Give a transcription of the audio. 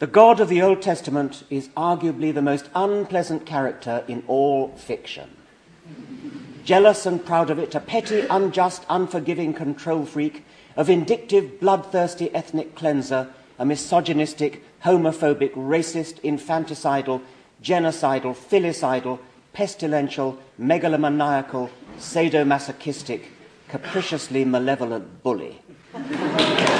The God of the Old Testament is arguably the most unpleasant character in all fiction. Jealous and proud of it, a petty, unjust, unforgiving control freak, a vindictive, bloodthirsty ethnic cleanser, a misogynistic, homophobic, racist, infanticidal, genocidal, filicidal, pestilential, megalomaniacal, sadomasochistic, capriciously malevolent bully.